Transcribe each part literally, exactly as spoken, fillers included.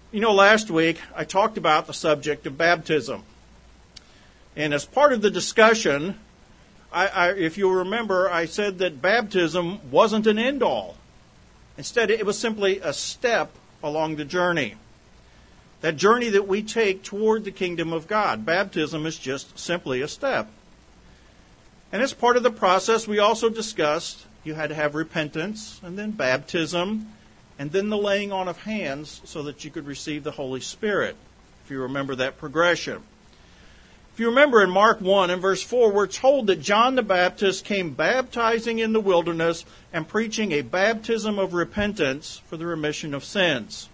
You know, last week I talked about the subject of baptism. And as part of the discussion, I, I, if you'll remember, I said that baptism wasn't an end-all. Instead, it was simply a step along the journey. That journey that we take toward the kingdom of God. Baptism is just simply a step. And as part of the process, we also discussed you had to have repentance, and then baptism, and then the laying on of hands so that you could receive the Holy Spirit, if you remember that progression. If you remember in Mark one and verse four, we're told that John the Baptist came baptizing in the wilderness and preaching a baptism of repentance for the remission of sins.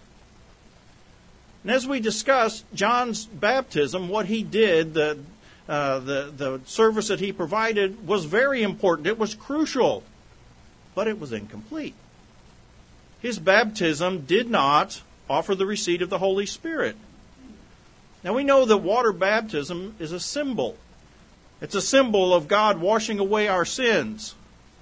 And as we discussed, John's baptism, what he did, the, uh, the, the service that he provided was very important. It was crucial, but it was incomplete. His baptism did not offer the receipt of the Holy Spirit. Now we know that water baptism is a symbol. It's a symbol of God washing away our sins.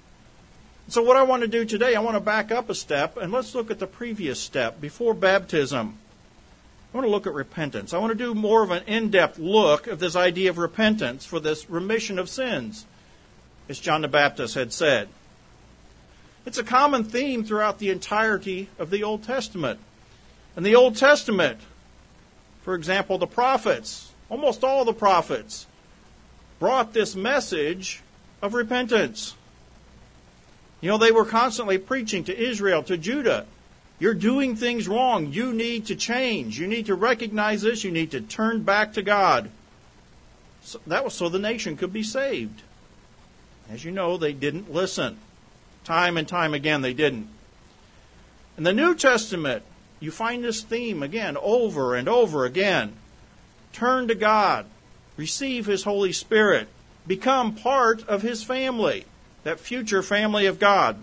So what I want to do today, I want to back up a step and let's look at the previous step before baptism. I want to look at repentance. I want to do more of an in-depth look at this idea of repentance for this remission of sins, as John the Baptist had said. It's a common theme throughout the entirety of the Old Testament. In the Old Testament, for example, the prophets, almost all the prophets, brought this message of repentance. You know, they were constantly preaching to Israel, to Judah, you're doing things wrong. You need to change. You need to recognize this. You need to turn back to God. So that was so the nation could be saved. As you know, they didn't listen. Time and time again, they didn't. In the New Testament, you find this theme again over and over again. Turn to God. Receive His Holy Spirit. Become part of His family, that future family of God.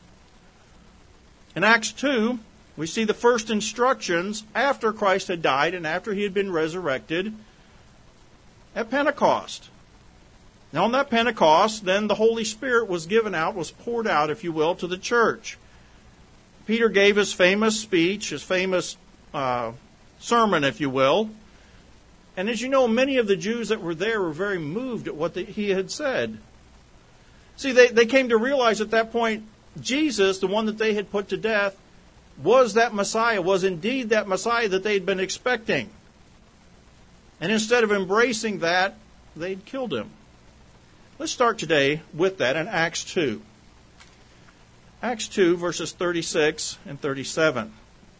In Acts two, we see the first instructions after Christ had died and after He had been resurrected at Pentecost. Now on that Pentecost, then the Holy Spirit was given out, was poured out, if you will, to the church. Peter gave his famous speech, his famous uh, sermon, if you will. And as you know, many of the Jews that were there were very moved at what the, he had said. See, they, they came to realize at that point, Jesus, the one that they had put to death, was that Messiah, was indeed that Messiah that they had been expecting. And instead of embracing that, they'd killed Him. Let's start today with that in Acts two. Acts two, verses thirty-six and thirty-seven.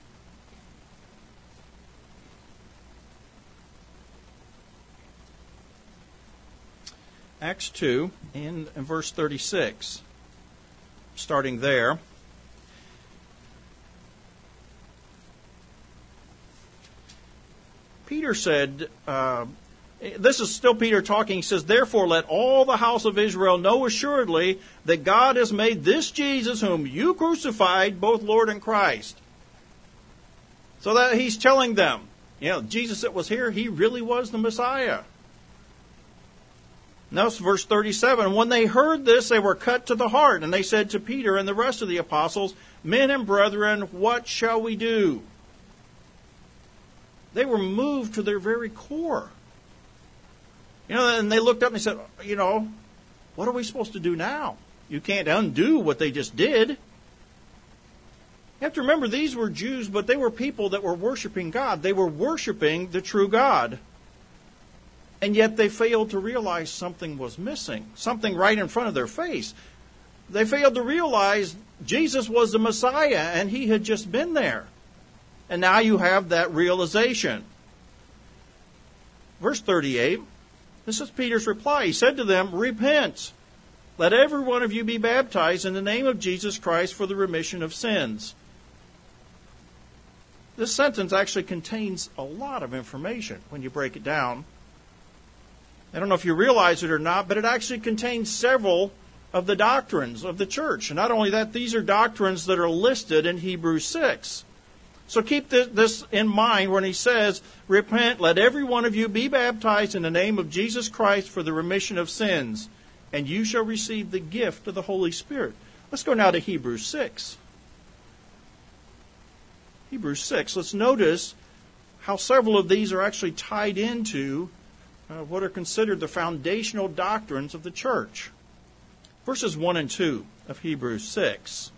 Acts two, in, in verse thirty-six. Starting there. Peter said, uh, this is still Peter talking, he says, therefore let all the house of Israel know assuredly that God has made this Jesus whom you crucified both Lord and Christ. So that he's telling them, you know, Jesus that was here, He really was the Messiah. Now verse thirty-seven, when they heard this, they were cut to the heart, and they said to Peter and the rest of the apostles, men and brethren, what shall we do? They were moved to their very core. You know, and they looked up and they said, you know, what are we supposed to do now? You can't undo what they just did. You have to remember, these were Jews, but they were people that were worshiping God. They were worshiping the true God. And yet they failed to realize something was missing, something right in front of their face. They failed to realize Jesus was the Messiah and He had just been there. And now you have that realization. Verse thirty-eight, this is Peter's reply. He said to them, repent. Let every one of you be baptized in the name of Jesus Christ for the remission of sins. This sentence actually contains a lot of information when you break it down. I don't know if you realize it or not, but it actually contains several of the doctrines of the church. And not only that, these are doctrines that are listed in Hebrews six. So keep this in mind when he says, repent, let every one of you be baptized in the name of Jesus Christ for the remission of sins, and you shall receive the gift of the Holy Spirit. Let's go now to Hebrews six. Hebrews six. Let's notice how several of these are actually tied into uh, what are considered the foundational doctrines of the church. Verses one and two of Hebrews six.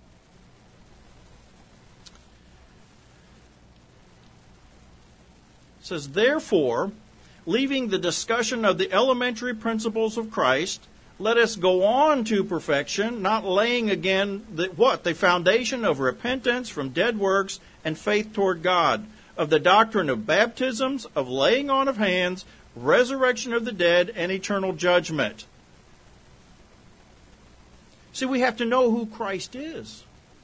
It says, "Therefore, leaving the discussion of the elementary principles of Christ, let us go on to perfection, not laying again the, what? The foundation of repentance from dead works and faith toward God, of the doctrine of baptisms, of laying on of hands, resurrection of the dead, and eternal judgment." See, we have to know who Christ is.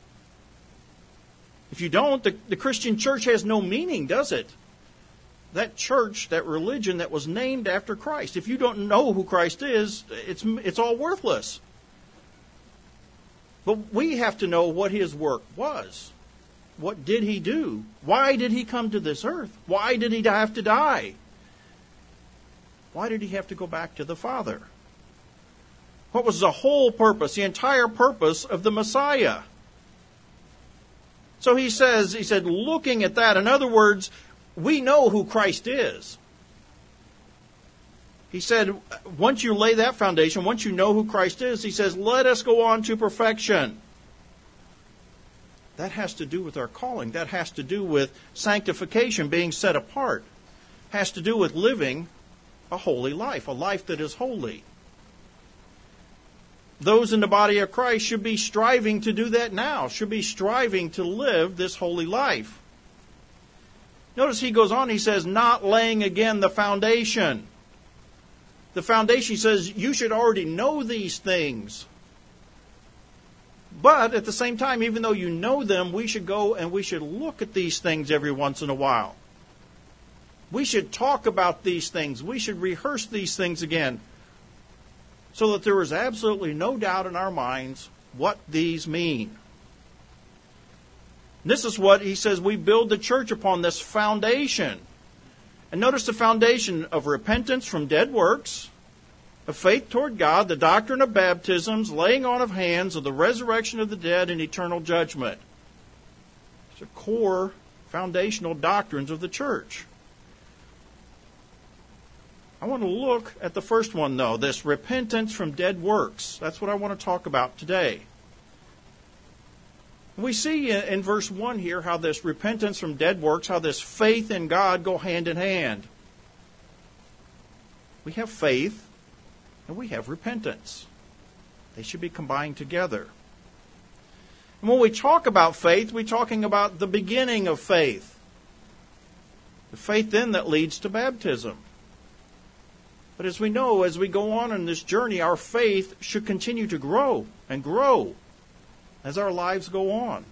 If you don't, the, the Christian church has no meaning, does it? That church, that religion that was named after Christ. If you don't know who Christ is, it's, it's all worthless. But we have to know what His work was. What did He do? Why did He come to this earth? Why did He have to die? Why did He have to go back to the Father? What was the whole purpose, the entire purpose of the Messiah? So he says, he said, looking at that, in other words, we know who Christ is. He said, once you lay that foundation, once you know who Christ is, he says, let us go on to perfection. That has to do with our calling. That has to do with sanctification, being set apart. Has to do with living a holy life, a life that is holy. Those in the body of Christ should be striving to do that now, should be striving to live this holy life. Notice he goes on, he says, not laying again the foundation. The foundation, he says, you should already know these things. But at the same time, even though you know them, we should go and we should look at these things every once in a while. We should talk about these things. We should rehearse these things again, so that there is absolutely no doubt in our minds what these mean. This is what he says we build the church upon, this foundation. And notice the foundation of repentance from dead works, of faith toward God, the doctrine of baptisms, laying on of hands, of the resurrection of the dead, and eternal judgment. It's a core foundational doctrines of the church. I want to look at the first one, though, this repentance from dead works. That's what I want to talk about today. We see in verse one here how this repentance from dead works, how this faith in God go hand in hand. We have faith and we have repentance. They should be combined together. And when we talk about faith, we're talking about the beginning of faith. The faith then that leads to baptism. But as we know, as we go on in this journey, our faith should continue to grow and grow as our lives go on.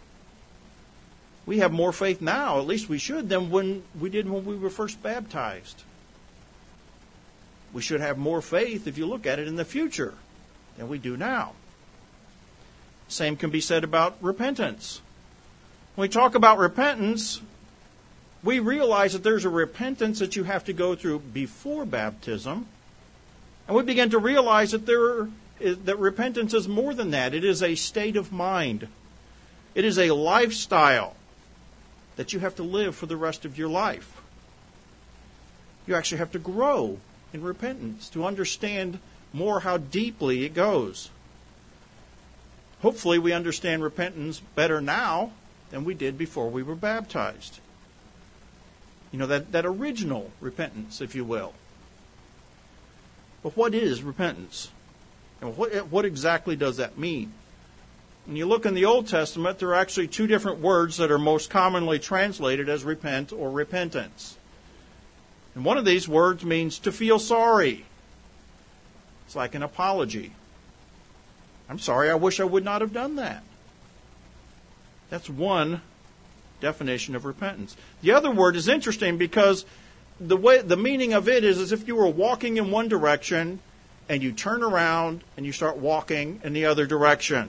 We have more faith now, at least we should, than when we did when we were first baptized. We should have more faith, if you look at it, in the future than we do now. Same can be said about repentance. When we talk about repentance, we realize that there's a repentance that you have to go through before baptism. And we begin to realize that there is, that repentance is more than that. It is a state of mind. It is a lifestyle that you have to live for the rest of your life. You actually have to grow in repentance to understand more how deeply it goes. Hopefully we understand repentance better now than we did before we were baptized. You know, that, that original repentance, if you will. But what is repentance? And what, what exactly does that mean? When you look in the Old Testament, there are actually two different words that are most commonly translated as repent or repentance. And one of these words means to feel sorry. It's like an apology. I'm sorry, I wish I would not have done that. That's one definition of repentance. The other word is interesting because the way the meaning of it is as if you were walking in one direction and you turn around and you start walking in the other direction.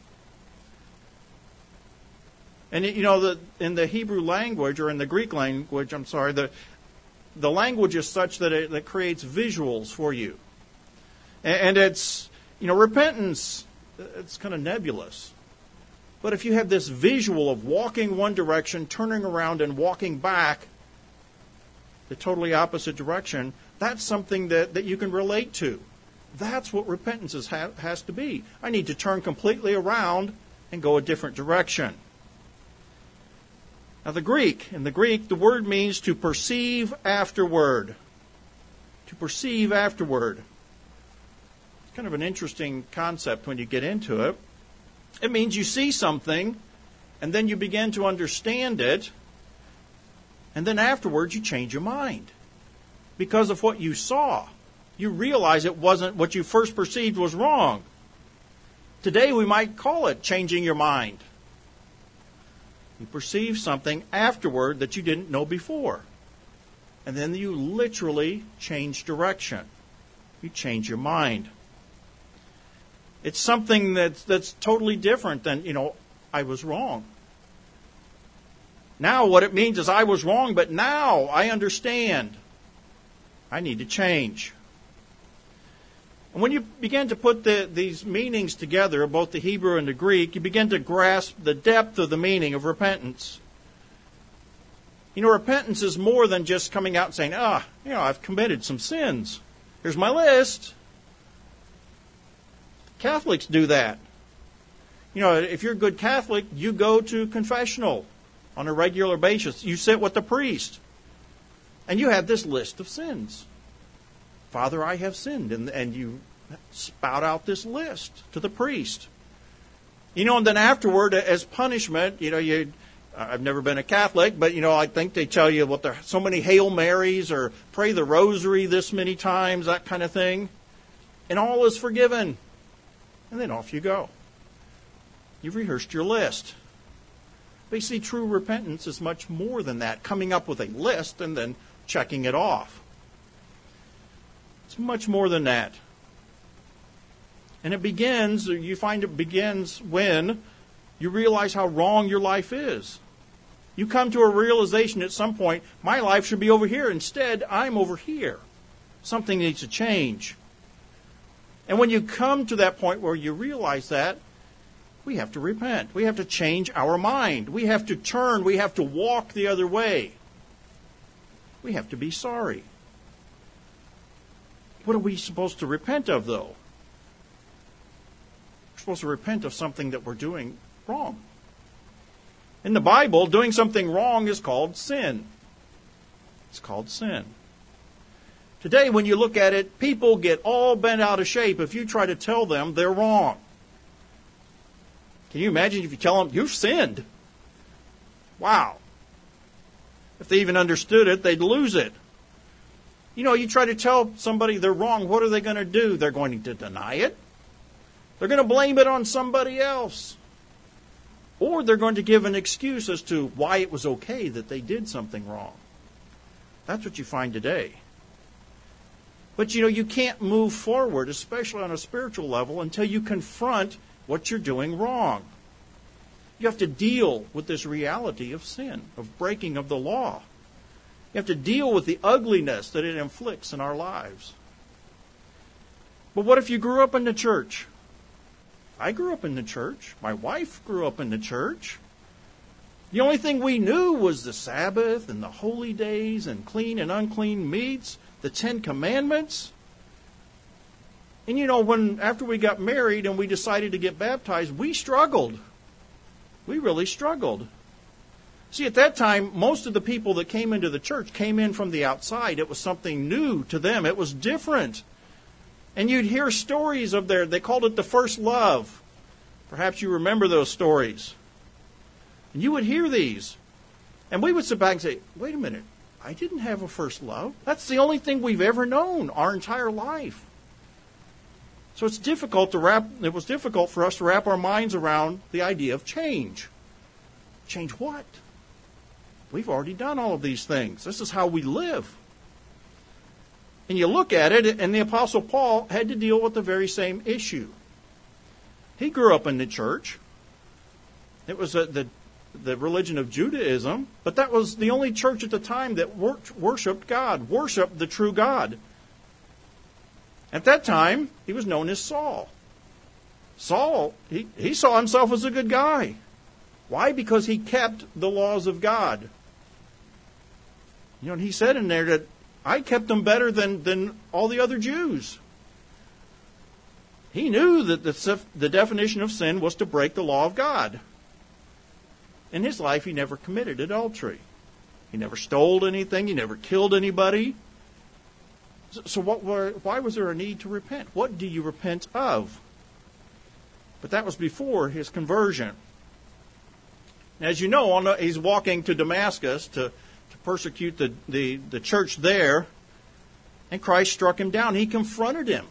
And you know, the, in the Hebrew language, or in the Greek language, I'm sorry, the the language is such that it that creates visuals for you. And, and it's, you know, repentance, it's kind of nebulous. But if you have this visual of walking one direction, turning around and walking back the totally opposite direction, that's something that, that you can relate to. That's what repentance is, ha, has to be. I need to turn completely around and go a different direction. Now the Greek, in the Greek, the word means to perceive afterward. To perceive afterward. It's kind of an interesting concept when you get into it. It means you see something, and then you begin to understand it, and then afterwards you change your mind. Because of what you saw. You realize it wasn't what you first perceived was wrong. Today we might call it changing your mind. You perceive something afterward that you didn't know before. And then you literally change direction. You change your mind. It's something that's, that's totally different than, you know, I was wrong. Now what it means is I was wrong, but now I understand. I need to change. And when you begin to put the, these meanings together, both the Hebrew and the Greek, you begin to grasp the depth of the meaning of repentance. You know, repentance is more than just coming out and saying, ah, you know, I've committed some sins. Here's my list. Catholics do that. You know, if you're a good Catholic, you go to confessional on a regular basis. You sit with the priest. And you have this list of sins. Father, I have sinned. And, and you spout out this list to the priest. You know, and then afterward, as punishment, you know, you, I've never been a Catholic, but, you know, I think they tell you what there so many Hail Marys or pray the rosary this many times, that kind of thing. And all is forgiven. And then off you go. You've rehearsed your list. But you see, true repentance is much more than that, coming up with a list and then checking it off. It's much more than that. And it begins, you find it begins when you realize how wrong your life is. You come to a realization at some point, my life should be over here. Instead, I'm over here. Something needs to change. And when you come to that point where you realize that, we have to repent. We have to change our mind. We have to turn. We have to walk the other way. We have to be sorry. What are we supposed to repent of, though? We're supposed to repent of something that we're doing wrong. In the Bible, doing something wrong is called sin. It's called sin. Today, when you look at it, people get all bent out of shape if you try to tell them they're wrong. Can you imagine if you tell them, you've sinned? Wow. If they even understood it, they'd lose it. You know, you try to tell somebody they're wrong, what are they going to do? They're going to deny it. They're going to blame it on somebody else. Or they're going to give an excuse as to why it was okay that they did something wrong. That's what you find today. But, you know, you can't move forward, especially on a spiritual level, until you confront what you're doing wrong. You have to deal with this reality of sin, of breaking of the law. You have to deal with the ugliness that it inflicts in our lives. But what if you grew up in the church? I grew up in the church. My wife grew up in the church. The only thing we knew was the Sabbath and the holy days and clean and unclean meats, the Ten Commandments. And you know, when after we got married and we decided to get baptized, we struggled. We really struggled. See, at that time, most of the people that came into the church came in from the outside. It was something new to them. It was different. And you'd hear stories of their, they called it the first love. Perhaps you remember those stories. And you would hear these. And we would sit back and say, wait a minute, I didn't have a first love. That's the only thing we've ever known our entire life. So it's difficult to wrap, it was difficult for us to wrap our minds around the idea of change. Change what? We've already done all of these things. This is how we live. And you look at it, and the Apostle Paul had to deal with the very same issue. He grew up in the church. It was a, the, the religion of Judaism, but that was the only church at the time that wor- worshipped God, worshipped the true God. At that time, he was known as Saul. Saul, he, he saw himself as a good guy. Why? Because he kept the laws of God. You know, and he said in there that I kept them better than, than all the other Jews. He knew that the, the definition of sin was to break the law of God. In his life, he never committed adultery. He never stole anything. He never killed anybody. So, so what were, why was there a need to repent? What do you repent of? But that was before his conversion. As you know, on the, he's walking to Damascus to, to persecute the, the, the church there, and Christ struck him down. He confronted him,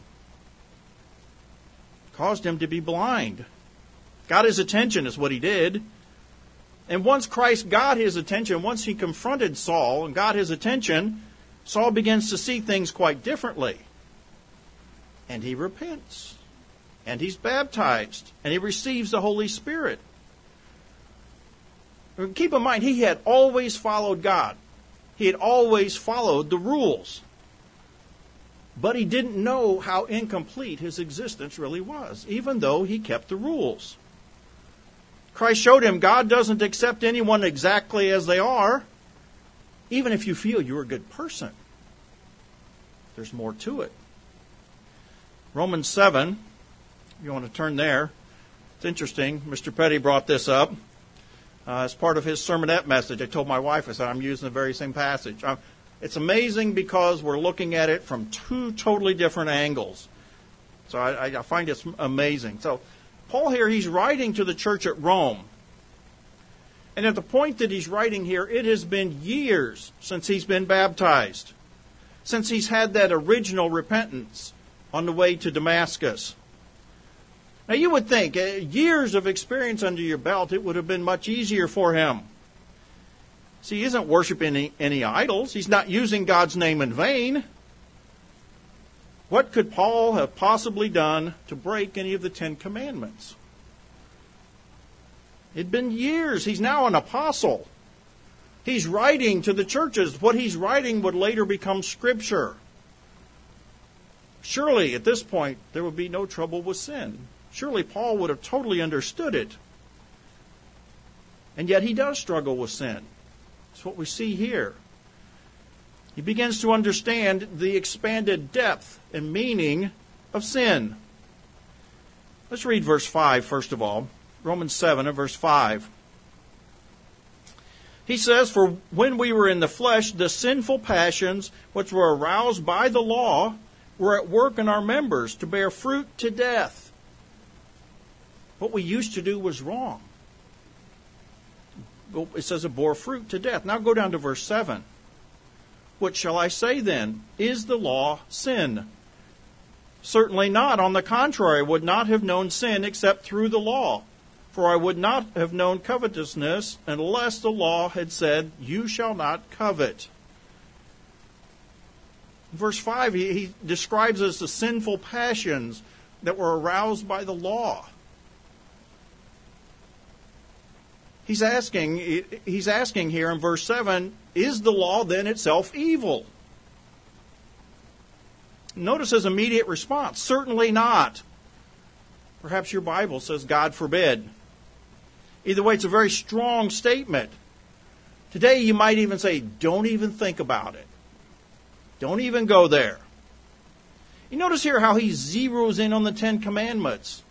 caused him to be blind. Got his attention is what he did. And once Christ got his attention, once he confronted Saul and got his attention, Saul begins to see things quite differently. And he repents. And he's baptized. And he receives the Holy Spirit. Keep in mind, he had always followed God. He had always followed the rules. But he didn't know how incomplete his existence really was, even though he kept the rules. Christ showed him God doesn't accept anyone exactly as they are, even if you feel you're a good person. There's more to it. Romans seven, if you want to turn there. It's interesting. Mister Petty brought this up uh, as part of his sermonette message. I told my wife, I said, I'm using the very same passage. I'm, it's amazing because we're looking at it from two totally different angles. So I, I find it amazing. So Paul here, he's writing to the church at Rome. And at the point that he's writing here, it has been years since he's been baptized, since he's had that original repentance on the way to Damascus. Now you would think, uh, years of experience under your belt, it would have been much easier for him. See, he isn't worshiping any, any idols. He's not using God's name in vain. What could Paul have possibly done to break any of the Ten Commandments? It'd been years. He's now an apostle. He's writing to the churches. What he's writing would later become Scripture. Surely, at this point, there would be no trouble with sin. Surely Paul would have totally understood it. And yet he does struggle with sin. That's what we see here. He begins to understand the expanded depth and meaning of sin. Let's read verse five first of all. Romans seven and verse five. He says, "For when we were in the flesh, the sinful passions which were aroused by the law were at work in our members to bear fruit to death." What we used to do was wrong. It says it bore fruit to death. Now go down to verse seven. "What shall I say then? Is the law sin? Certainly not. On the contrary, I would not have known sin except through the law. For I would not have known covetousness unless the law had said, 'You shall not covet.'" In verse five, he, he describes as the sinful passions that were aroused by the law. He's asking, he's asking here in verse seven, is the law then itself evil? Notice his immediate response, certainly not. Perhaps your Bible says, God forbid. Either way, it's a very strong statement. Today you might even say, don't even think about it. Don't even go there. You notice here how he zeroes in on the Ten Commandments.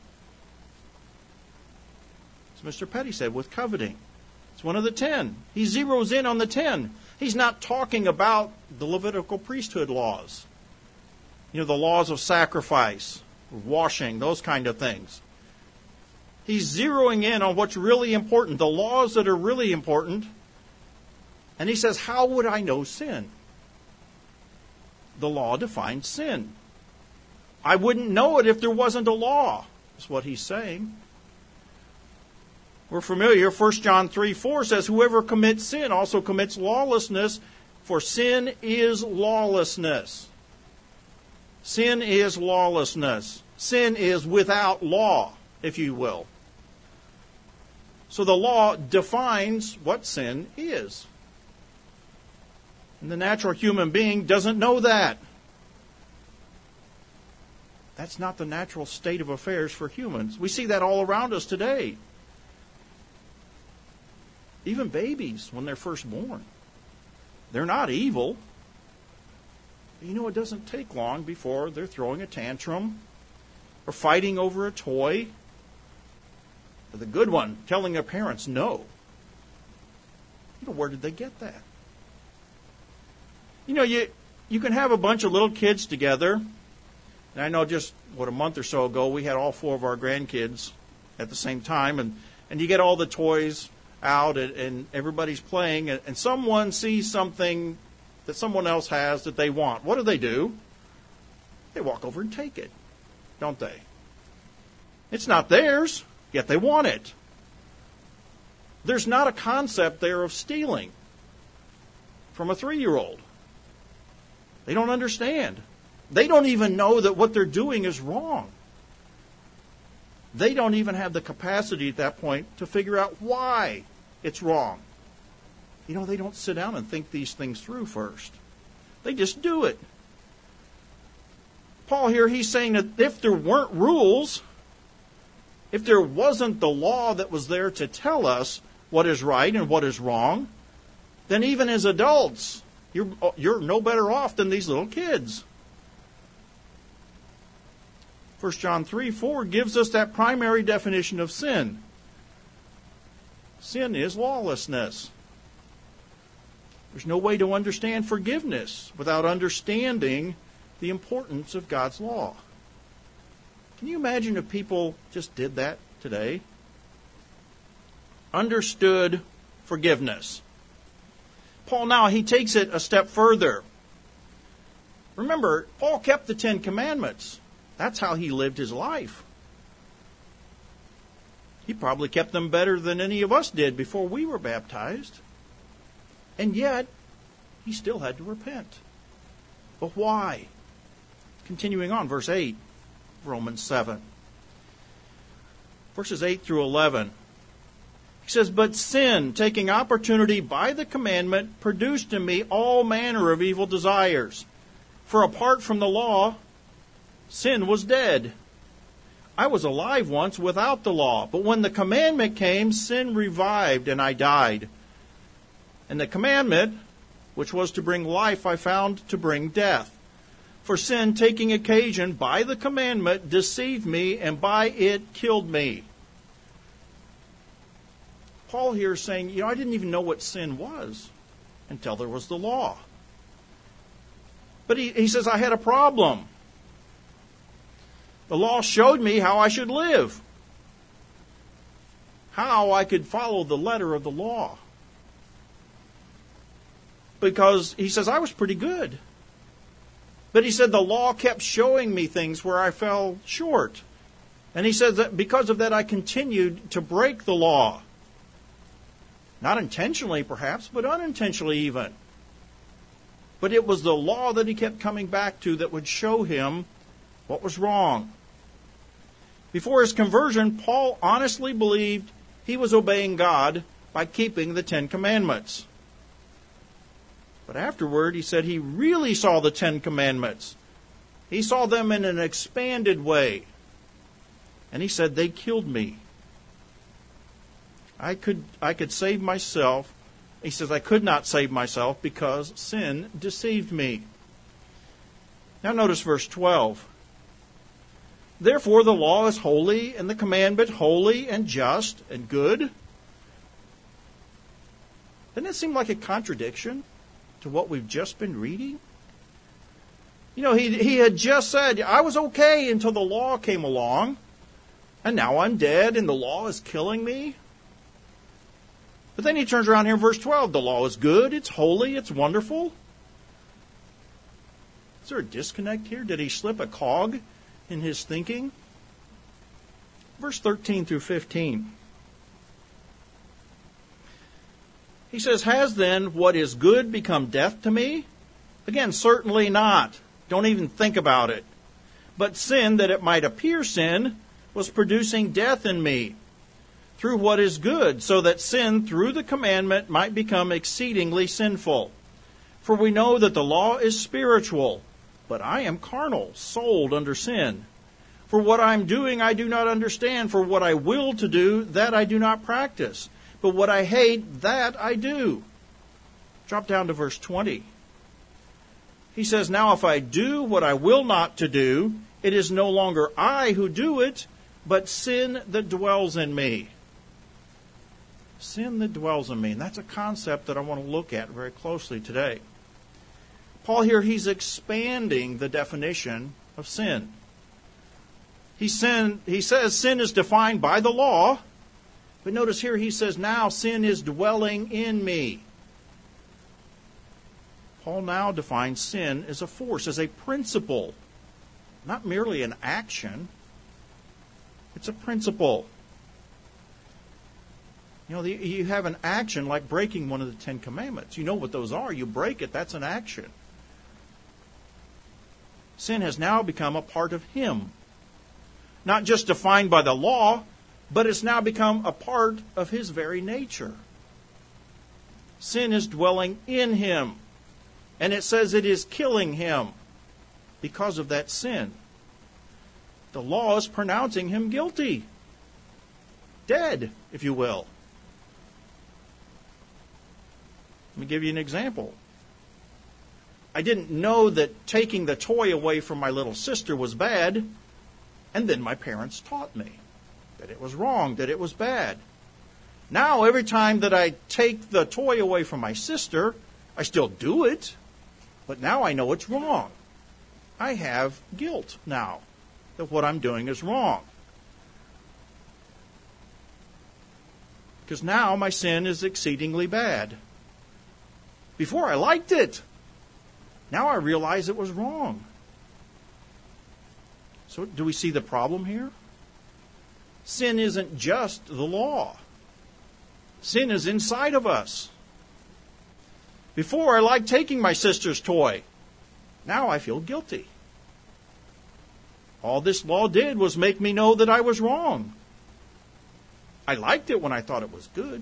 As Mister Petty said, with coveting. It's one of the ten. He zeroes in on the ten. He's not talking about the Levitical priesthood laws. You know, the laws of sacrifice, washing, those kind of things. He's zeroing in on what's really important, the laws that are really important. And he says, how would I know sin? The law defines sin. I wouldn't know it if there wasn't a law, is what he's saying. We're familiar, First John three four says, whoever commits sin also commits lawlessness, for sin is lawlessness. Sin is lawlessness. Sin is without law, if you will. So the law defines what sin is. And the natural human being doesn't know that. That's not the natural state of affairs for humans. We see that all around us today. even babies when they're first born. They're not evil. You know, it doesn't take long before they're throwing a tantrum or fighting over a toy. Or the good one, telling their parents no. You know, where did they get that? You know, you you can have a bunch of little kids together. And I know just, what, a month or so ago, we had all four of our grandkids at the same time. And, and you get all the toys out and, and everybody's playing. And, and someone sees something that someone else has that they want. What do they do? They walk over and take it, don't they? It's not theirs, yet they want it. There's not a concept there of stealing from a three-year-old. They don't understand. They don't even know that what they're doing is wrong. They don't even have the capacity at that point to figure out why it's wrong. You know, they don't sit down and think these things through first. They just do it. Paul here, he's saying that if there weren't rules, if there wasn't the law that was there to tell us what is right and what is wrong, then even as adults, you're, you're no better off than these little kids. First John three four gives us that primary definition of sin. Sin is lawlessness. There's no way to understand forgiveness without understanding the importance of God's law. Can you imagine if people just did that today? Understood forgiveness. Paul now, he takes it a step further. Remember, Paul kept the Ten Commandments. That's how he lived his life. He probably kept them better than any of us did before we were baptized. And yet, he still had to repent. But why? Continuing on, verse eight, Romans seven. Verses eight through eleven. He says, "But sin, taking opportunity by the commandment, produced in me all manner of evil desires. For apart from the law, sin was dead. I was alive once without the law, but when the commandment came, sin revived and I died. And the commandment, which was to bring life, I found to bring death. For sin, taking occasion by the commandment, deceived me, and by it killed me." Paul here is saying, you know, I didn't even know what sin was until there was the law. But he, he says, I had a problem. The law showed me how I should live, how I could follow the letter of the law. Because he says, I was pretty good. But he said the law kept showing me things where I fell short. And he said that because of that, I continued to break the law. Not intentionally, perhaps, but unintentionally even. But it was the law that he kept coming back to that would show him what was wrong. Before his conversion, Paul honestly believed he was obeying God by keeping the Ten Commandments. But afterward, he said he really saw the Ten Commandments. He saw them in an expanded way. And he said, they killed me. I could, I could save myself. He says, I could not save myself because sin deceived me. Now notice verse twelve. Therefore the law is holy, and the commandment holy and just and good. Doesn't it seem like a contradiction to what we've just been reading? You know, he, he had just said, I was okay until the law came along, and now I'm dead and the law is killing me. But then he turns around here in verse twelve. The law is good, it's holy, it's wonderful. Is there a disconnect here? Did he slip a cog in his thinking? Verse thirteen through fifteen. He says, has then what is good become death to me? Again, certainly not. Don't even think about it. But sin, that it might appear sin, was producing death in me through what is good, so that sin through the commandment might become exceedingly sinful. For we know that the law is spiritual, but I am carnal, sold under sin. For what I am doing I do not understand, for what I will to do, that I do not practice. but what I hate, that I do. Drop down to verse twenty. He says, now if I do what I will not to do, it is no longer I who do it, but sin that dwells in me. Sin that dwells in me. And that's a concept that I want to look at very closely today. Paul here, he's expanding the definition of sin. He, sin, he says sin is defined by the law, but notice here he says now sin is dwelling in me. Paul now defines sin as a force, as a principle, not merely an action. It's a principle. You know, the, you have an action like breaking one of the Ten Commandments. You know what those are. You break it, that's an action. Sin has now become a part of him. Not just defined by the law, but it's now become a part of his very nature. Sin is dwelling in him. And it says it is killing him because of that sin. The law is pronouncing him guilty. Dead, if you will. Let me give you an example. I didn't know that taking the toy away from my little sister was bad, and then my parents taught me that it was wrong, that it was bad. Now, every time that I take the toy away from my sister, I still do it. But now I know it's wrong. I have guilt now that what I'm doing is wrong. Because now my sin is exceedingly bad. Before I liked it. Now I realize it was wrong. So do we see the problem here? Sin isn't just the law. Sin is inside of us. Before, I liked taking my sister's toy. Now I feel guilty. All this law did was make me know that I was wrong. I liked it when I thought it was good.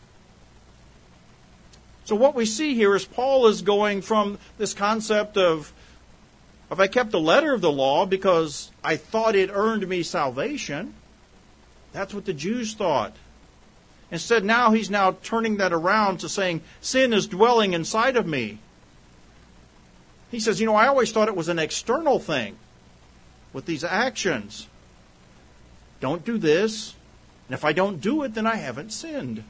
So what we see here is Paul is going from this concept of, if I kept the letter of the law because I thought it earned me salvation, that's what the Jews thought. Instead, now he's now turning that around to saying, sin is dwelling inside of me. He says, you know, I always thought it was an external thing with these actions. Don't do this. And if I don't do it, then I haven't sinned.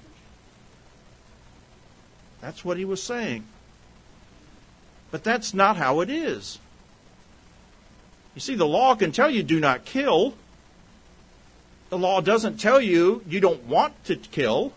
That's what he was saying. But that's not how it is. You see, the law can tell you do not kill. The law doesn't tell you you don't want to kill.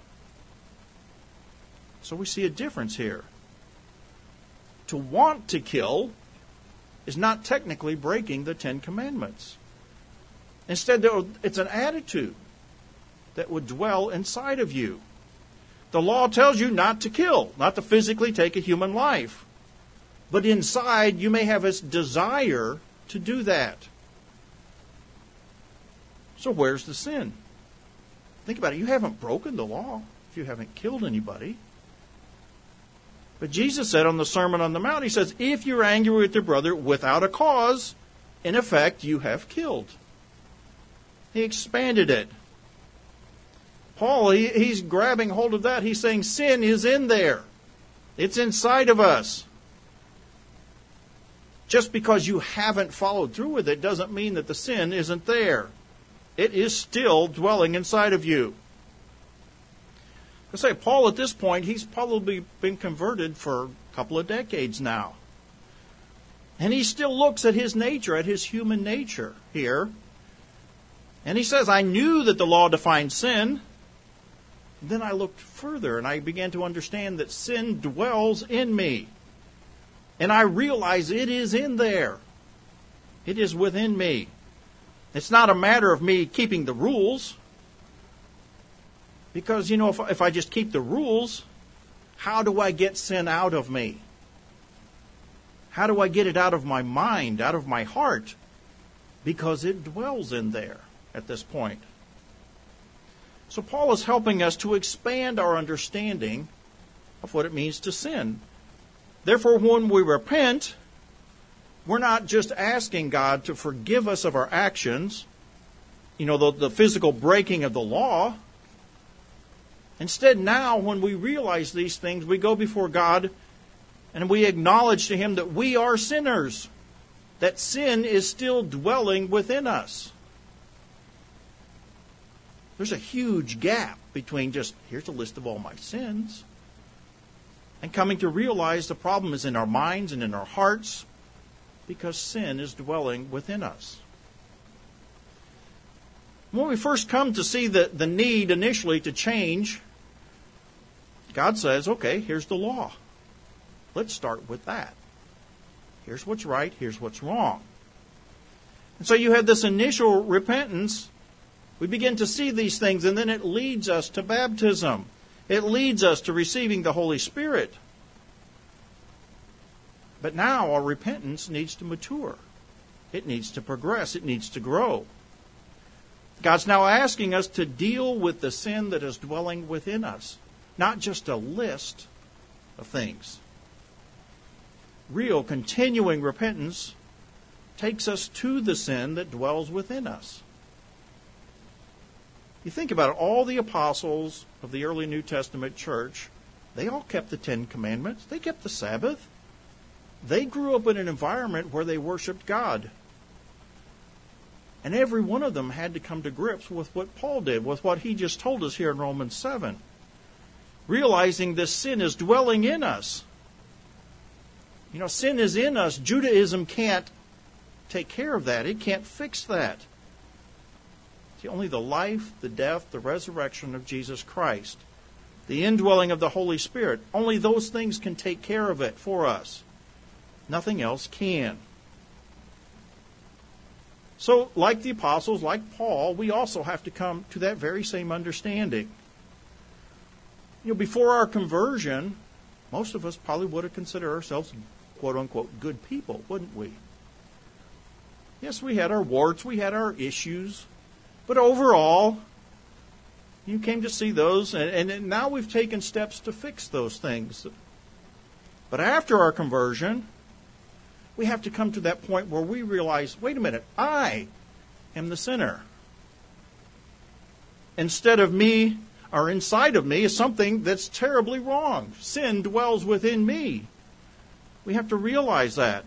So we see a difference here. To want to kill is not technically breaking the Ten Commandments. Instead, it's an attitude that would dwell inside of you. The law tells you not to kill, not to physically take a human life. But inside, you may have this desire to do that. So where's the sin? Think about it. You haven't broken the law if you haven't killed anybody. But Jesus said on the Sermon on the Mount, he says, if you're angry with your brother without a cause, in effect, you have killed. He expanded it. Paul, he, he's grabbing hold of that. He's saying sin is in there. It's inside of us. Just because you haven't followed through with it doesn't mean that the sin isn't there. It is still dwelling inside of you. I say, Paul at this point, he's probably been converted for a couple of decades now. And he still looks at his nature, at his human nature here. And he says, I knew that the law defined sin. Then I looked further and I began to understand that sin dwells in me. And I realize it is in there. It is within me. It's not a matter of me keeping the rules. Because, you know, if, if I just keep the rules, how do I get sin out of me? How do I get it out of my mind, out of my heart? Because it dwells in there at this point. So Paul is helping us to expand our understanding of what it means to sin. Therefore, when we repent, we're not just asking God to forgive us of our actions, you know, the, the physical breaking of the law. Instead, now, when we realize these things, we go before God and we acknowledge to Him that we are sinners, that sin is still dwelling within us. There's a huge gap between just, here's a list of all my sins, and coming to realize the problem is in our minds and in our hearts because sin is dwelling within us. When we first come to see the, the need initially to change, God says, okay, here's the law. Let's start with that. Here's what's right, here's what's wrong. And so you have this initial repentance. We begin to see these things, and then it leads us to baptism. It leads us to receiving the Holy Spirit. But now our repentance needs to mature. It needs to progress. It needs to grow. God's now asking us to deal with the sin that is dwelling within us, not just a list of things. Real, continuing repentance takes us to the sin that dwells within us. You think about it, all the apostles of the early New Testament church, they all kept the Ten Commandments. They kept the Sabbath. They grew up in an environment where they worshiped God. And every one of them had to come to grips with what Paul did, with what he just told us here in Romans seven. Realizing this sin is dwelling in us. You know, sin is in us. Judaism can't take care of that. It can't fix that. See, only the life, the death, the resurrection of Jesus Christ, the indwelling of the Holy Spirit, only those things can take care of it for us. Nothing else can. So, like the apostles, like Paul, we also have to come to that very same understanding. You know, before our conversion, most of us probably would have considered ourselves, quote-unquote, good people, wouldn't we? Yes, we had our warts, we had our issues, but overall, you came to see those, and, and now we've taken steps to fix those things. But after our conversion, we have to come to that point where we realize, wait a minute, I am the sinner. Instead of me, or inside of me, is something that's terribly wrong. Sin dwells within me. We have to realize that.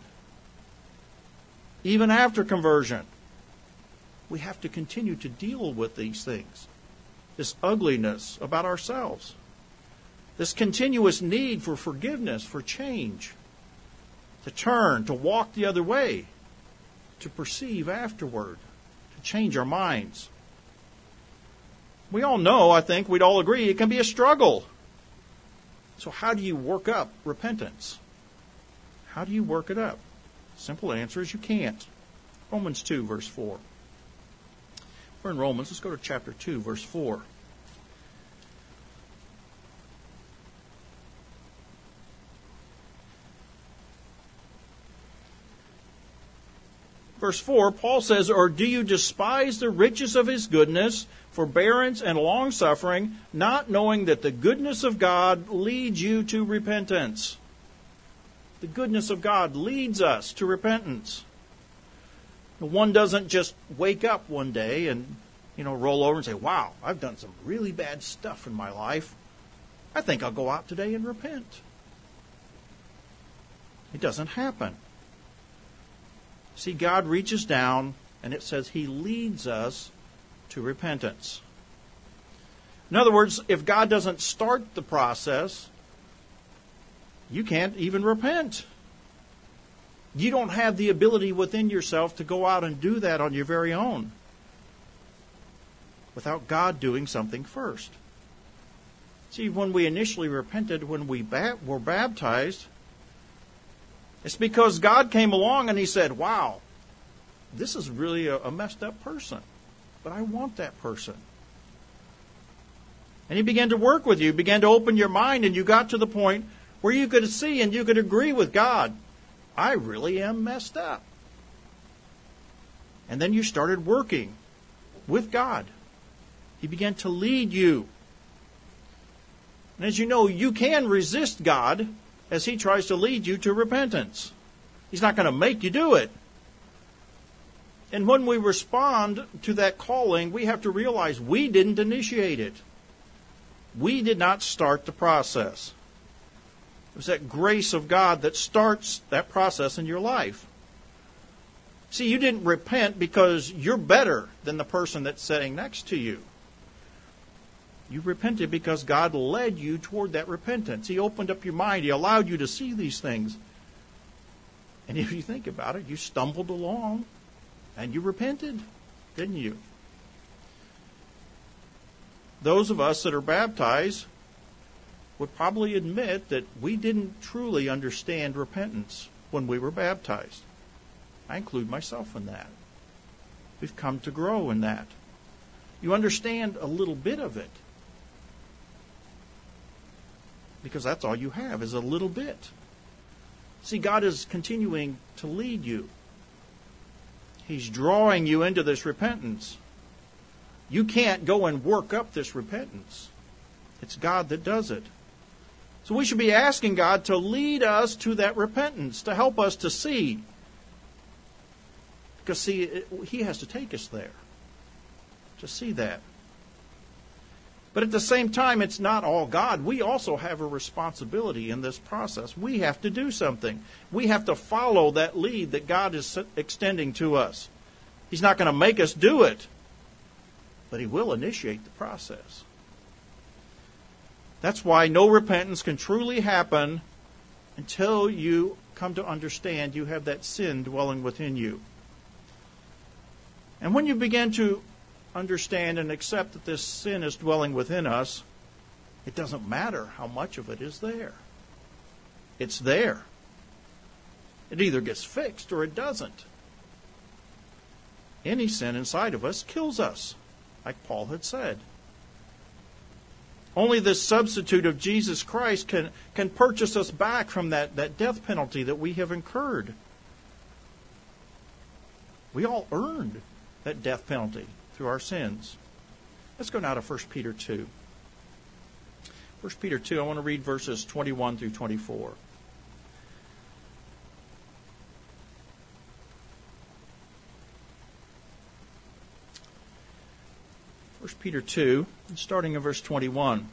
Even after conversion, we have to continue to deal with these things. This ugliness about ourselves. This continuous need for forgiveness, for change. To turn, to walk the other way. To perceive afterward. To change our minds. We all know, I think, we'd all agree, it can be a struggle. So how do you work up repentance? How do you work it up? Simple answer is you can't. Romans two, verse four. We're in Romans. Let's go to chapter two, verse four. Verse four, Paul says, "Or do you despise the riches of His goodness, forbearance, and long-suffering, not knowing that the goodness of God leads you to repentance?" The goodness of God leads us to repentance. One doesn't just wake up one day and, you know, roll over and say, wow, I've done some really bad stuff in my life. I think I'll go out today and repent. It doesn't happen. See, God reaches down and it says He leads us to repentance. In other words, if God doesn't start the process, you can't even repent. You don't have the ability within yourself to go out and do that on your very own without God doing something first. See, when we initially repented, when we were baptized, it's because God came along and He said, wow, this is really a messed up person, but I want that person. And He began to work with you, began to open your mind, and you got to the point where you could see and you could agree with God, I really am messed up. And then you started working with God. He began to lead you. And as you know, you can resist God as He tries to lead you to repentance. He's not going to make you do it. And when we respond to that calling, we have to realize we didn't initiate it. We did not start the process. It was that grace of God that starts that process in your life. See, you didn't repent because you're better than the person that's sitting next to you. You repented because God led you toward that repentance. He opened up your mind. He allowed you to see these things. And if you think about it, you stumbled along and you repented, didn't you? Those of us that are baptized would probably admit that we didn't truly understand repentance when we were baptized. I include myself in that. We've come to grow in that. You understand a little bit of it. Because that's all you have is a little bit. See, God is continuing to lead you. He's drawing you into this repentance. You can't go and work up this repentance. It's God that does it. So we should be asking God to lead us to that repentance, to help us to see. Because, see, it, He has to take us there to see that. But at the same time, it's not all God. We also have a responsibility in this process. We have to do something. We have to follow that lead that God is extending to us. He's not going to make us do it, but He will initiate the process. That's why no repentance can truly happen until you come to understand you have that sin dwelling within you. And when you begin to understand and accept that this sin is dwelling within us, it doesn't matter how much of it is there. It's there. It either gets fixed or it doesn't. Any sin inside of us kills us, like Paul had said. Only this substitute of Jesus Christ can, can purchase us back from that, that death penalty that we have incurred. We all earned that death penalty through our sins. Let's go now to First Peter two. First Peter two, I want to read verses twenty-one through twenty-four. First Peter two, starting in verse twenty-one.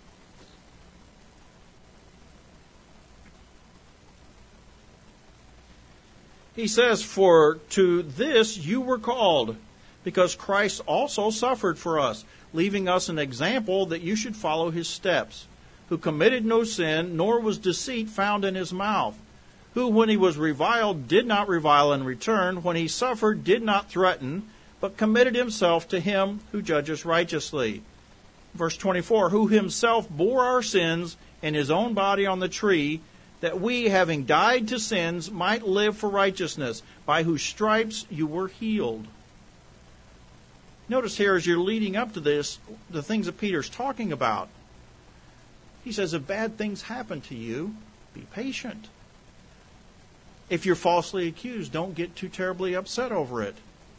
He says, "For to this you were called, because Christ also suffered for us, leaving us an example that you should follow His steps, who committed no sin, nor was deceit found in His mouth, who when He was reviled did not revile in return, when He suffered did not threaten, but committed Himself to Him who judges righteously." Verse twenty-four, "Who Himself bore our sins in His own body on the tree, that we, having died to sins, might live for righteousness, by whose stripes you were healed." Notice here, as you're leading up to this, the things that Peter's talking about. He says, if bad things happen to you, be patient. If you're falsely accused, don't get too terribly upset over it.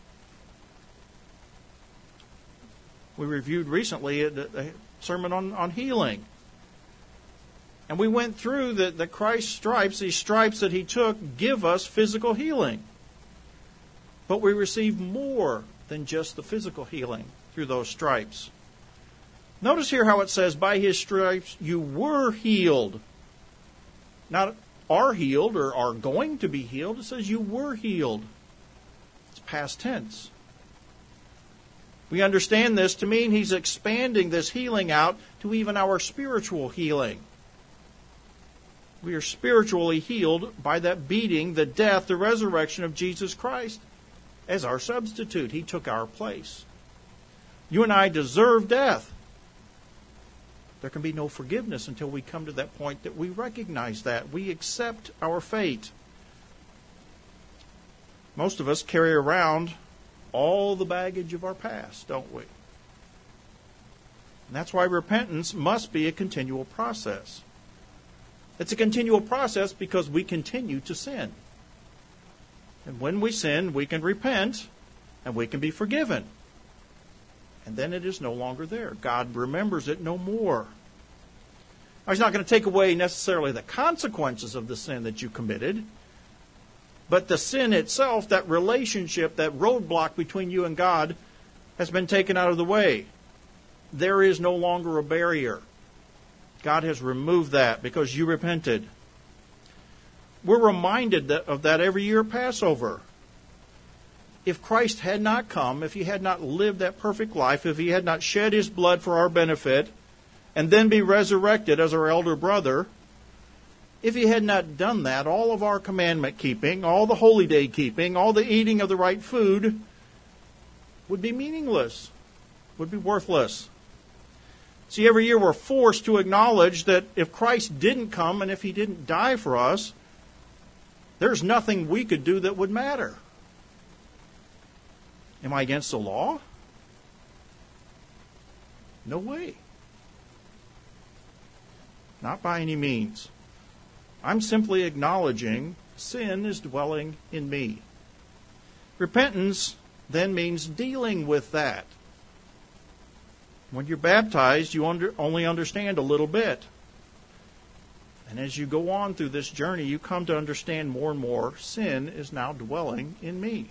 We reviewed recently a, a sermon on, on healing. And we went through that the Christ's stripes, these stripes that He took, give us physical healing. But we receive more than just the physical healing through those stripes. Notice here how it says, by His stripes you were healed. Not are healed or are going to be healed. It says you were healed. It's past tense. We understand this to mean He's expanding this healing out to even our spiritual healing. We are spiritually healed by that beating, the death, the resurrection of Jesus Christ as our substitute. He took our place. You and I deserve death. There can be no forgiveness until we come to that point that we recognize that. We accept our fate. Most of us carry around all the baggage of our past, don't we? And that's why repentance must be a continual process. It's a continual process because we continue to sin. And when we sin, we can repent and we can be forgiven. And then it is no longer there. God remembers it no more. Now, He's not going to take away necessarily the consequences of the sin that you committed, but the sin itself, that relationship, that roadblock between you and God, has been taken out of the way. there is no longer a barrier. God has removed that because you repented. We're reminded of that every year at Passover. If Christ had not come, if he had not lived that perfect life, if he had not shed his blood for our benefit, and then be resurrected as our elder brother, if he had not done that, all of our commandment keeping, all the holy day keeping, all the eating of the right food would be meaningless, would be worthless. See, every year we're forced to acknowledge that if Christ didn't come and if he didn't die for us, there's nothing we could do that would matter. Am I against the law? No way. Not by any means. I'm simply acknowledging sin is dwelling in me. Repentance then means dealing with that. When you're baptized, you under, only understand a little bit. And as you go on through this journey, you come to understand more and more sin is now dwelling in me.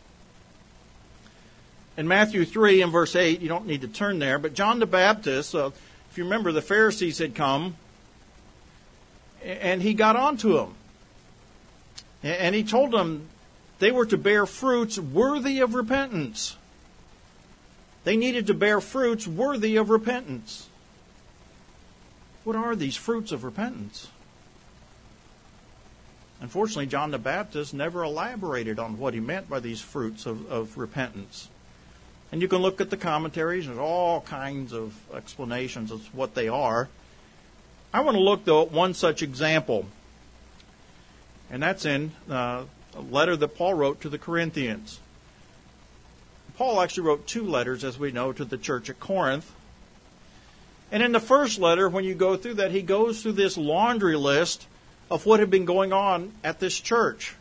In Matthew three and verse eight, you don't need to turn there, but John the Baptist, uh, if you remember, the Pharisees had come, and he got on to them. And he told them they were to bear fruits worthy of repentance. They needed to bear fruits worthy of repentance. What are these fruits of repentance? Unfortunately, John the Baptist never elaborated on what he meant by these fruits of, of repentance. And you can look at the commentaries, and there's all kinds of explanations of what they are. I want to look, though, at one such example. And that's in uh, a letter that Paul wrote to the Corinthians. Paul actually wrote two letters, as we know, to the church at Corinth. And in the first letter, when you go through that, he goes through this laundry list of what had been going on at this church.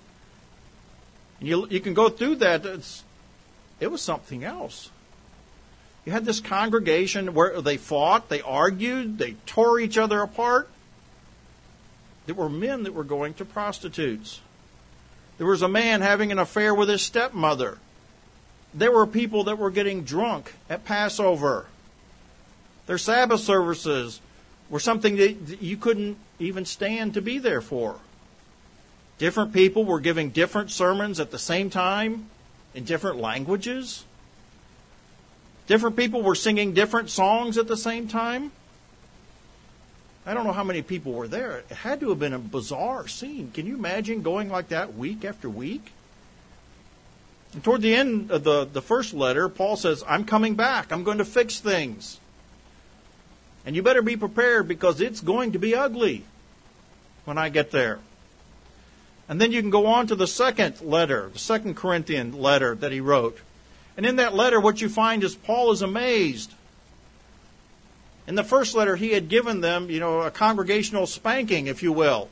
And you, you can go through that. It's, it was something else. You had this congregation where they fought, they argued, they tore each other apart. There were men that were going to prostitutes. There was a man having an affair with his stepmother. There were people that were getting drunk at Passover. Their Sabbath services were something that you couldn't even stand to be there for. Different people were giving different sermons at the same time in different languages. Different people were singing different songs at the same time. I don't know how many people were there. It had to have been a bizarre scene. Can you imagine going like that week after week? And toward the end of the, the first letter, Paul says, I'm coming back. I'm going to fix things. And you better be prepared because it's going to be ugly when I get there. And then you can go on to the second letter, the second Corinthian letter that he wrote. And in that letter, what you find is Paul is amazed. In the first letter, he had given them, you know, a congregational spanking, if you will.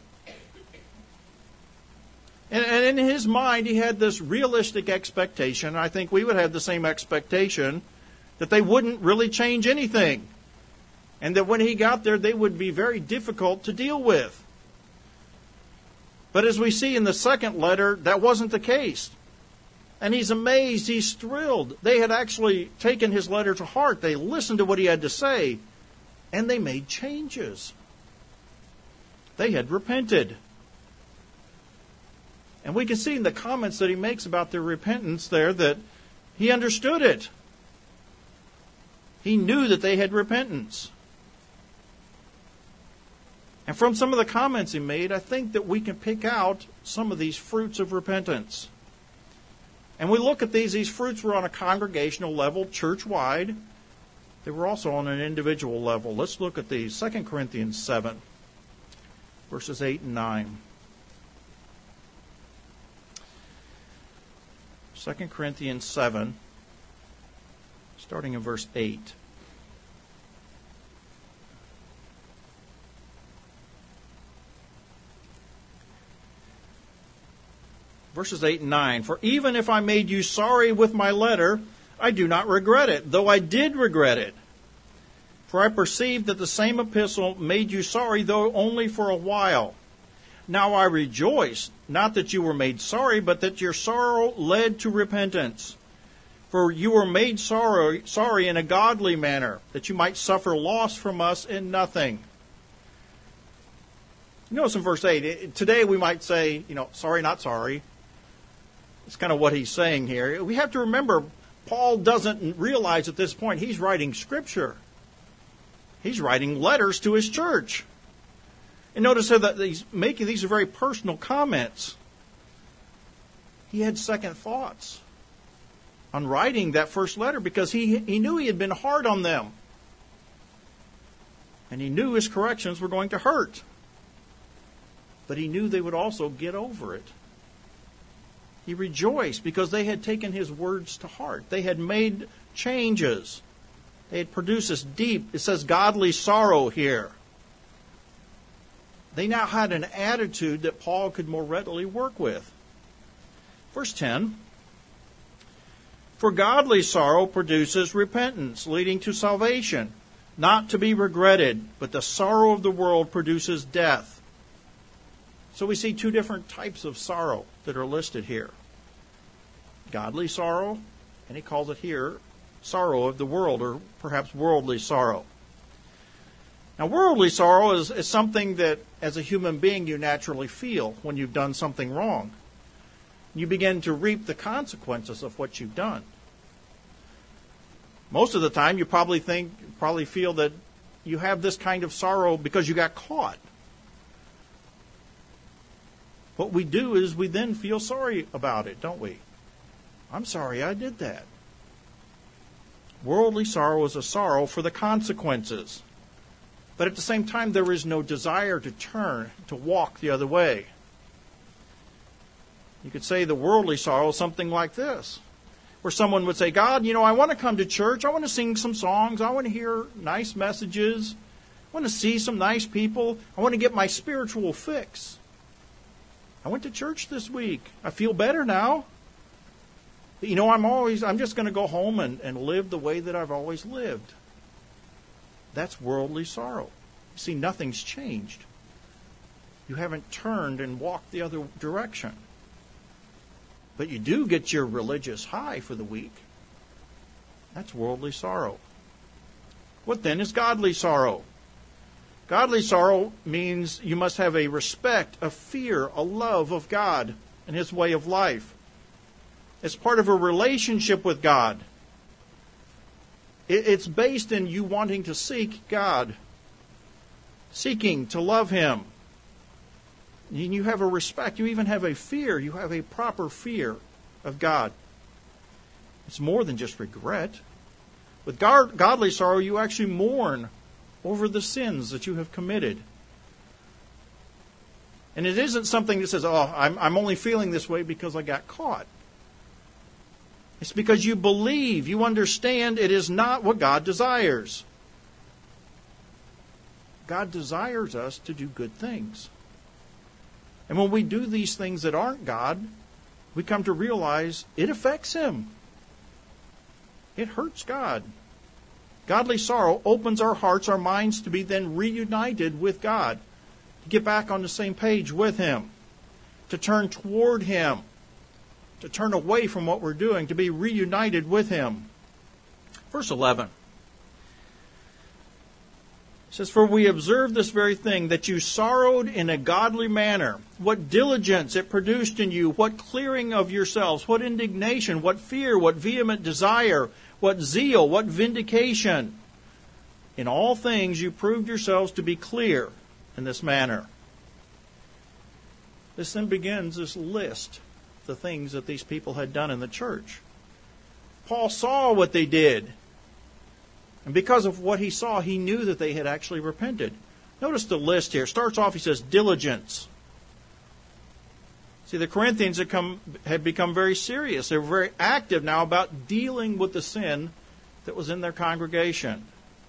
And, and in his mind, he had this realistic expectation. I think we would have the same expectation that they wouldn't really change anything. And that when he got there, they would be very difficult to deal with. But as we see in the second letter, that wasn't the case. And he's amazed, he's thrilled. They had actually taken his letter to heart. They listened to what he had to say, and they made changes. They had repented. And we can see in the comments that he makes about their repentance there that he understood it. He knew that they had repentance. And from some of the comments he made, I think that we can pick out some of these fruits of repentance. And we look at these, these fruits were on a congregational level, church-wide. They were also on an individual level. Let's look at these. Second Corinthians seven, verses eight and nine. Second Corinthians seven, starting in verse eight. Verses eight and nine. For even if I made you sorry with my letter, I do not regret it, though I did regret it. For I perceive that the same epistle made you sorry, though only for a while. Now I rejoice, not that you were made sorry, but that your sorrow led to repentance. For you were made sorrow, sorry in a godly manner, that you might suffer loss from us in nothing. Notice in verse eight, today we might say, you know, sorry, not sorry. It's kind of what he's saying here. We have to remember, Paul doesn't realize at this point he's writing Scripture. He's writing letters to his church. And notice that he's making these are very personal comments. He had second thoughts on writing that first letter because he, he knew he had been hard on them. And he knew his corrections were going to hurt. But he knew they would also get over it. He rejoiced because they had taken his words to heart. They had made changes. They had produced this deep, it says godly sorrow here. They now had an attitude that Paul could more readily work with. Verse ten. For godly sorrow produces repentance, leading to salvation, not to be regretted, but the sorrow of the world produces death. So we see two different types of sorrow that are listed here. Godly sorrow, and he calls it here sorrow of the world, or perhaps worldly sorrow. Now, worldly sorrow is, is something that, as a human being, you naturally feel when you've done something wrong. You begin to reap the consequences of what you've done. Most of the time, you probably think, probably feel that you have this kind of sorrow because you got caught. What we do is we then feel sorry about it, don't we? I'm sorry I did that. Worldly sorrow is a sorrow for the consequences. But at the same time, there is no desire to turn, to walk the other way. You could say the worldly sorrow is something like this, where someone would say, God, you know, I want to come to church. I want to sing some songs. I want to hear nice messages. I want to see some nice people. I want to get my spiritual fix. I went to church this week. I feel better now. But, you know, I'm always, I'm just going to go home and, and live the way that I've always lived. That's worldly sorrow. You see, nothing's changed. You haven't turned and walked the other direction. But you do get your religious high for the week. That's worldly sorrow. What then is godly sorrow? Godly sorrow means you must have a respect, a fear, a love of God and His way of life. It's part of a relationship with God. It's based in you wanting to seek God, seeking to love Him. You have a respect. You even have a fear. You have a proper fear of God. It's more than just regret. With godly sorrow, you actually mourn over the sins that you have committed. And it isn't something that says, oh, I'm, I'm only feeling this way because I got caught. It's because you believe, you understand it is not what God desires. God desires us to do good things. And when we do these things that aren't God, we come to realize it affects Him. It hurts God. Godly sorrow opens our hearts, our minds to be then reunited with God, to get back on the same page with Him, to turn toward Him, to turn away from what we're doing, to be reunited with Him. Verse eleven. It says, for we observe this very thing, that you sorrowed in a godly manner. What diligence it produced in you, what clearing of yourselves, what indignation, what fear, what vehement desire, what zeal, what vindication. In all things you proved yourselves to be clear in this manner. This then begins this list of the things that these people had done in the church. Paul saw what they did. And because of what he saw, he knew that they had actually repented. Notice the list here. Starts off, he says, diligence. See, the Corinthians had, come, had become very serious. They were very active now about dealing with the sin that was in their congregation.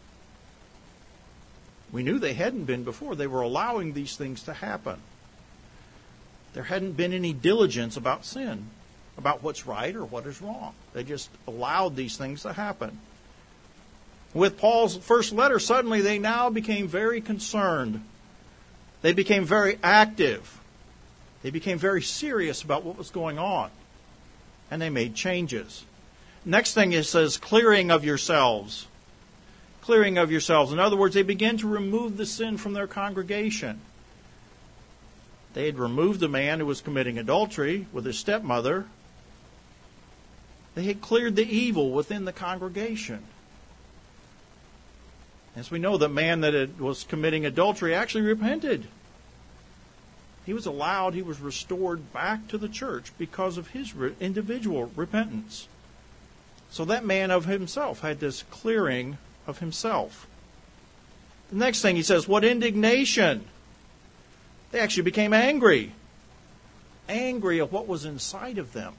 We knew they hadn't been before. They were allowing these things to happen. There hadn't been any diligence about sin, about what's right or what is wrong. They just allowed these things to happen. With Paul's first letter, suddenly they now became very concerned. They became very active. They became very serious about what was going on. And they made changes. Next thing it says, clearing of yourselves. Clearing of yourselves. In other words, they began to remove the sin from their congregation. They had removed the man who was committing adultery with his stepmother. They had cleared the evil within the congregation. As we know, the man that had, was committing adultery actually repented. He was allowed, he was restored back to the church because of his re- individual repentance. So that man of himself had this clearing of himself. The next thing he says, what indignation! They actually became angry. Angry of what was inside of them.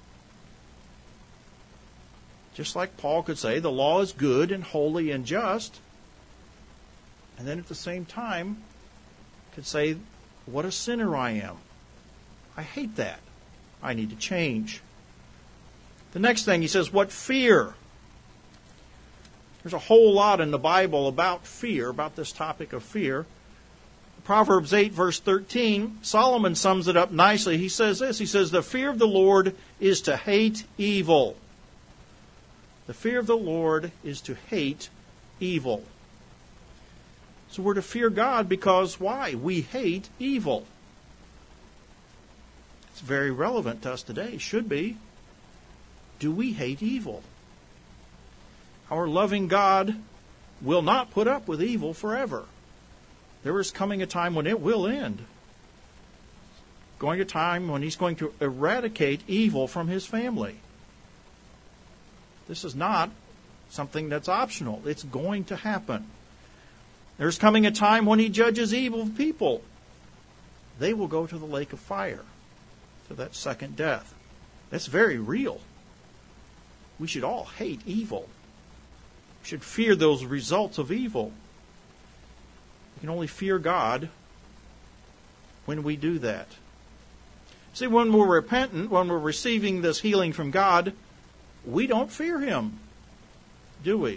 Just like Paul could say, the law is good and holy and just. And then at the same time, could say, what a sinner I am. I hate that. I need to change. The next thing he says, what fear? There's a whole lot in the Bible about fear, about this topic of fear. Proverbs eight, verse thirteen, Solomon sums it up nicely. He says this, he says, the fear of the Lord is to hate evil. The fear of the Lord is to hate evil. So we're to fear God because why? We hate evil. It's very relevant to us today, should be. Do we hate evil? Our loving God will not put up with evil forever. There is coming a time when it will end. Going a time when He's going to eradicate evil from His family. This is not something that's optional. It's going to happen. There's coming a time when He judges evil people. They will go to the lake of fire, to that second death. That's very real. We should all hate evil. We should fear those results of evil. We can only fear God when we do that. See, when we're repentant, when we're receiving this healing from God, we don't fear Him, do we?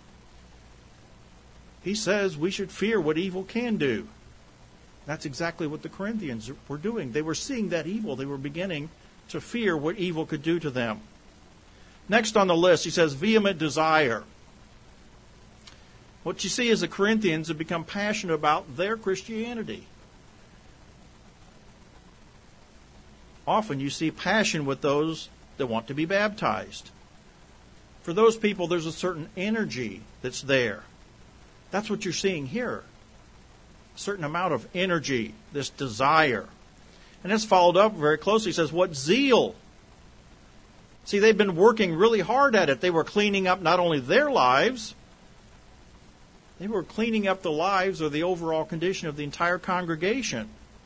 He says we should fear what evil can do. That's exactly what the Corinthians were doing. They were seeing that evil. They were beginning to fear what evil could do to them. Next on the list, he says vehement desire. What you see is the Corinthians have become passionate about their Christianity. Often you see passion with those that want to be baptized. For those people, there's a certain energy that's there. That's what you're seeing here. A certain amount of energy, this desire. And it's followed up very closely. He says, what zeal? See, they've been working really hard at it. They were cleaning up not only their lives, they were cleaning up the lives or the overall condition of the entire congregation.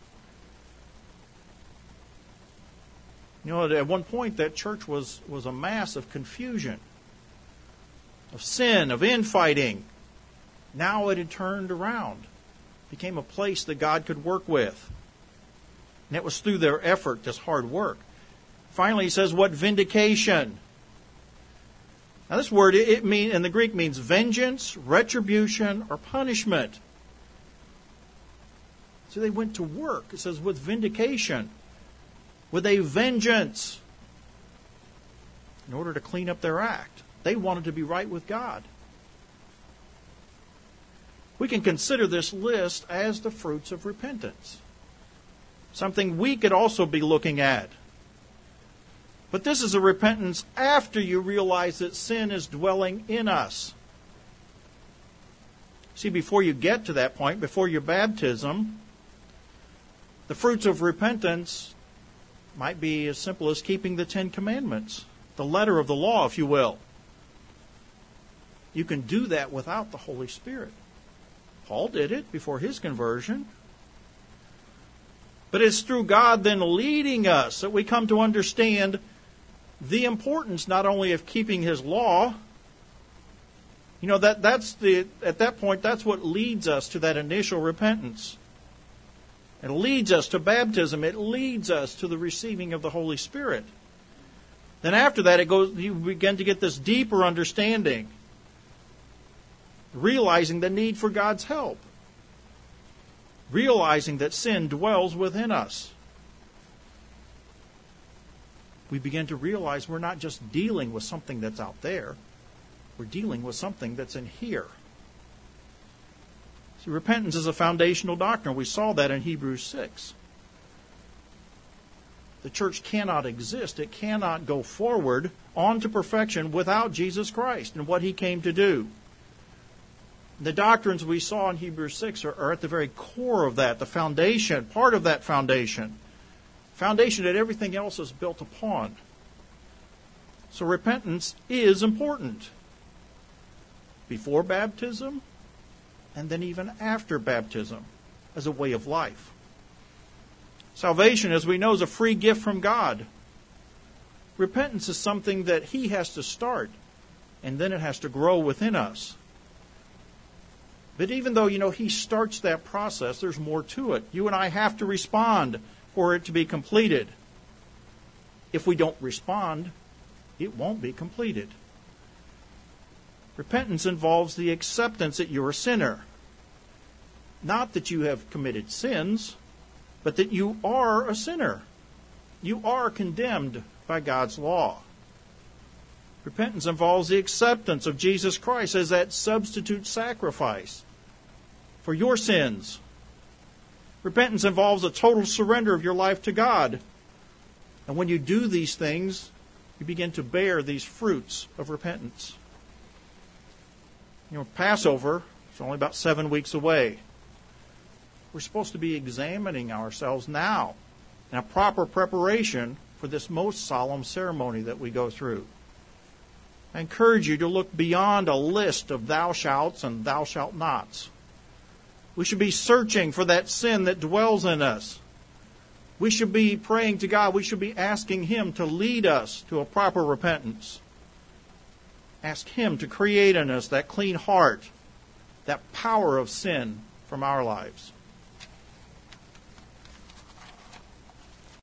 You know, at one point that church was, was a mass of confusion, of sin, of infighting. Now it had turned around, became a place that God could work with. And it was through their effort, this hard work. Finally, he says, what vindication? Now this word, it mean, in the Greek means vengeance, retribution, or punishment. So they went to work. It says with vindication, with a vengeance, in order to clean up their act. They wanted to be right with God. We can consider this list as the fruits of repentance. Something we could also be looking at. But this is a repentance after you realize that sin is dwelling in us. See, before you get to that point, before your baptism, the fruits of repentance might be as simple as keeping the Ten Commandments, the letter of the law, if you will. You can do that without the Holy Spirit. Paul did it before his conversion. But it's through God then leading us that we come to understand the importance not only of keeping His law. You know, that that's the at that point, that's what leads us to that initial repentance. It leads us to baptism. It leads us to the receiving of the Holy Spirit. Then after that, it goes. You begin to get this deeper understanding, realizing the need for God's help, realizing that sin dwells within us. we begin to realize we're not just dealing with something that's out there. We're dealing with something that's in here. See, repentance is a foundational doctrine. We saw that in Hebrews six. The church cannot exist. It cannot go forward on to perfection without Jesus Christ and what He came to do. The doctrines we saw in Hebrews six are, are at the very core of that, the foundation, part of that foundation. Foundation that everything else is built upon. So repentance is important. Before baptism, and then even after baptism, as a way of life. Salvation, as we know, is a free gift from God. Repentance is something that He has to start, and then it has to grow within us. But even though, you know, He starts that process, there's more to it. You and I have to respond for it to be completed. If we don't respond, it won't be completed. Repentance involves the acceptance that you're a sinner. Not that you have committed sins, but that you are a sinner. You are condemned by God's law. Repentance involves the acceptance of Jesus Christ as that substitute sacrifice for your sins. Repentance involves a total surrender of your life to God. And when you do these things, you begin to bear these fruits of repentance. You know, Passover is only about seven weeks away. We're supposed to be examining ourselves now in a proper preparation for this most solemn ceremony that we go through. I encourage you to look beyond a list of thou shalts and thou shalt nots. We should be searching for that sin that dwells in us. We should be praying to God. We should be asking Him to lead us to a proper repentance. Ask Him to create in us that clean heart, that power of sin from our lives.